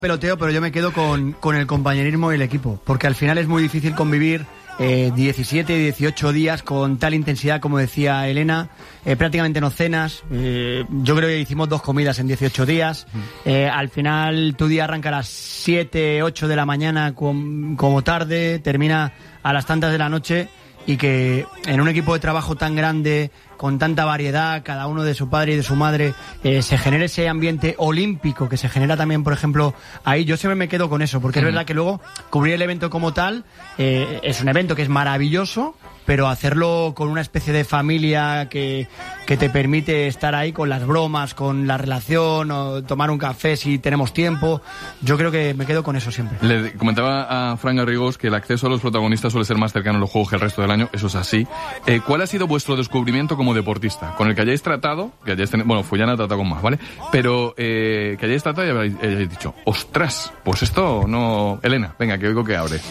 peloteo, pero yo me quedo con el compañerismo y el equipo, porque al final es muy difícil convivir 17, 18 días con tal intensidad, como decía Elena, prácticamente no cenas, yo creo que hicimos 2 comidas en 18 días, al final tu día arranca a las 7, 8 de la mañana como tarde, termina a las tantas de la noche, y que en un equipo de trabajo tan grande, con tanta variedad, cada uno de su padre y de su madre, se genere ese ambiente olímpico que se genera también, por ejemplo, ahí. Yo siempre me quedo con eso, porque es verdad que luego cubrir el evento como tal es un evento que es maravilloso, pero hacerlo con una especie de familia que te permite estar ahí con las bromas, con la relación, o tomar un café si tenemos tiempo, yo creo que me quedo con eso siempre. Le comentaba a Fran Garrigós que el acceso a los protagonistas suele ser más cercano en los juegos que el resto del año, eso es así. ¿Cuál ha sido vuestro descubrimiento como deportista? Con el que hayáis tratado, bueno, Fullana ha tratado con más, ¿vale? Pero que hayáis tratado y hayáis dicho, ostras, pues esto no... Elena, venga, que oigo que abre.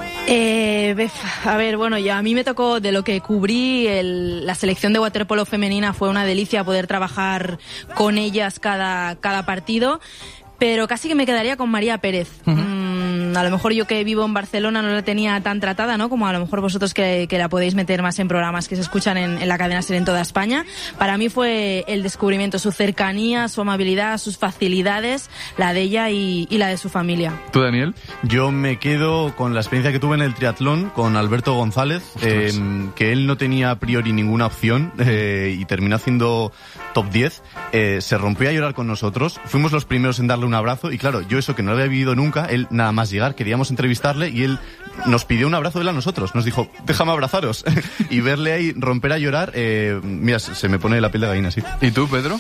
A ver, bueno, ya a mí me tocó, de lo que cubrí, la selección de waterpolo femenina fue una delicia poder trabajar con ellas cada partido, pero casi que me quedaría con María Pérez. A lo mejor yo, que vivo en Barcelona, no la tenía tan tratada, ¿no? Como a lo mejor vosotros que la podéis meter más en programas que se escuchan en la cadena SER en toda España. Para mí fue el descubrimiento, su cercanía, su amabilidad, sus facilidades, la de ella y la de su familia. ¿Tú, Daniel? Yo me quedo con la experiencia que tuve en el triatlón con Alberto González, que él no tenía a priori ninguna opción y terminó haciendo top 10. Se rompió a llorar con nosotros. Fuimos los primeros en darle un abrazo y claro, yo eso que no lo había vivido nunca, él nada más llegar queríamos entrevistarle y él nos pidió un abrazo de él a nosotros, nos dijo, déjame abrazaros. Y verle ahí romper a llorar, mira, se me pone la piel de gallina, sí. ¿Y tú, Pedro?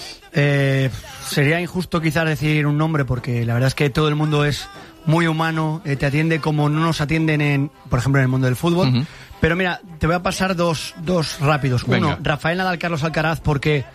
Sería injusto quizás decir un nombre, porque la verdad es que todo el mundo es muy humano, te atiende como no nos atienden por ejemplo, en el mundo del fútbol. Pero mira, te voy a pasar dos rápidos. Venga. Uno, Rafael Nadal, Carlos Alcaraz, porque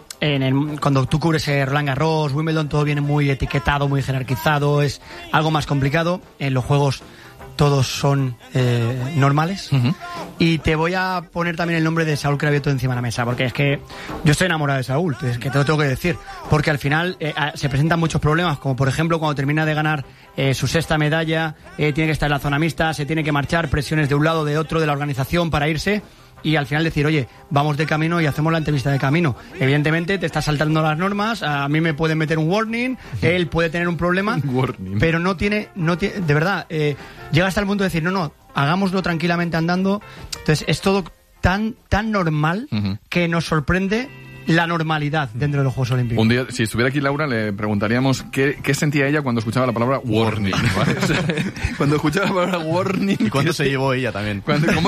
cuando tú cubres Roland Garros, Wimbledon, todo viene muy etiquetado, muy jerarquizado, es algo más complicado. En los juegos todos son normales. Y te voy a poner también el nombre de Saúl Cravioto encima de la mesa, porque es que yo estoy enamorado de Saúl, es que te lo tengo que decir, porque al final se presentan muchos problemas, como por ejemplo cuando termina de ganar su 6ª medalla, tiene que estar en la zona mixta, se tiene que marchar, presiones de un lado, de otro, de la organización para irse, y al final decir, oye, vamos de camino y hacemos la entrevista de camino. Evidentemente te estás saltando las normas, a mí me pueden meter un warning, él puede tener un problema, pero no tiene, de verdad, llega hasta el punto de decir, no, hagámoslo tranquilamente andando. Entonces es todo tan normal que nos sorprende la normalidad dentro de los Juegos Olímpicos. Un día, si estuviera aquí Laura, le preguntaríamos qué sentía ella cuando escuchaba la palabra warning, ¿vale? O sea, cuando escuchaba la palabra warning... ¿Y cuándo se llevó ella también?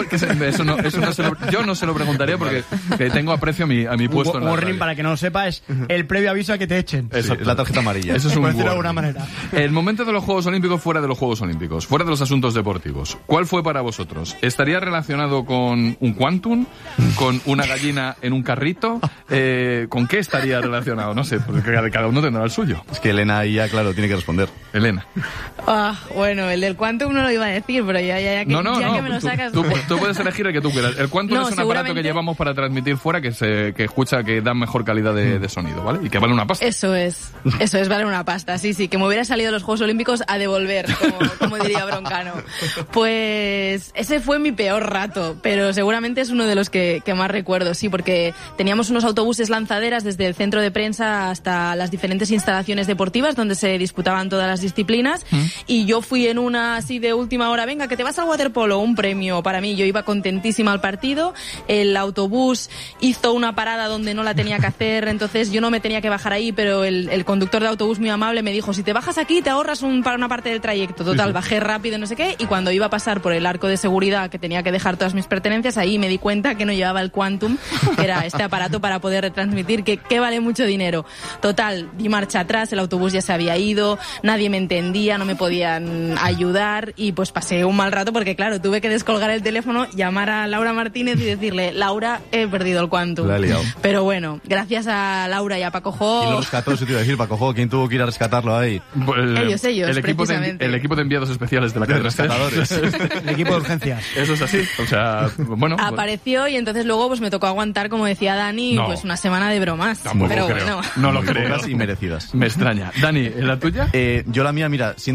Yo no se lo preguntaría porque tengo aprecio a mi puesto en la warning, radio. para que no lo sepa, es el previo aviso a que te echen. Eso, es la tarjeta amarilla. Eso es un warning. De alguna manera. El momento de los Juegos Olímpicos fuera de los Juegos Olímpicos, fuera de los asuntos deportivos, ¿cuál fue para vosotros? ¿Estaría relacionado con un quantum? ¿Con una gallina en un carrito? ¿Con qué estaría relacionado? No sé, porque cada uno tendrá el suyo. Es que Elena ahí ya, claro, tiene que responder. Elena. Bueno, el del quantum no lo iba a decir, pero ya que me lo sacas... Tú puedes elegir el que tú quieras. El quantum es un aparato que llevamos para transmitir fuera que escucha, que da mejor calidad de sonido, ¿vale? Y que vale una pasta. Eso es, vale una pasta, sí, que me hubiera salido los Juegos Olímpicos a devolver, como diría Broncano. Pues ese fue mi peor rato, pero seguramente es uno de los que más recuerdo, sí, porque teníamos unos autobuses lanzaderas desde el centro de prensa hasta las diferentes instalaciones deportivas donde se disputaban todas las disciplinas, y yo fui en una así de última hora, venga, que te vas al waterpolo, un premio para mí. Yo iba contentísima al partido, el autobús hizo una parada donde no la tenía que hacer, entonces yo no me tenía que bajar ahí, pero el conductor de autobús muy amable me dijo, si te bajas aquí te ahorras para una parte del trayecto. Total, bajé rápido, no sé qué, y cuando iba a pasar por el arco de seguridad que tenía que dejar todas mis pertenencias, ahí me di cuenta que no llevaba el quantum, que era este aparato para poder retransmitir, que vale mucho dinero. Total, di marcha atrás, el autobús ya se había ido, nadie me entendía, no me podían ayudar, y pues pasé un mal rato porque claro, tuve que descolgar el teléfono, llamar a Laura Martínez y decirle, Laura, he perdido el quantum. La he liado. Pero bueno, gracias a Laura y a Paco Jo... ¿Quién lo rescató? Eso te iba a decir, Paco Jo, ¿quién tuvo que ir a rescatarlo ahí? Ellos, el equipo de enviados especiales de la cadena rescatadores. El equipo de urgencias. Eso es así, o sea, bueno... Apareció y entonces luego pues me tocó aguantar, como decía Dani, pues una semana de bromas. Tampoco pero creo. bueno. No lo Muy creo. pocas y merecidas. Me extraña. Dani, ¿la tuya? Yo la mía, mira,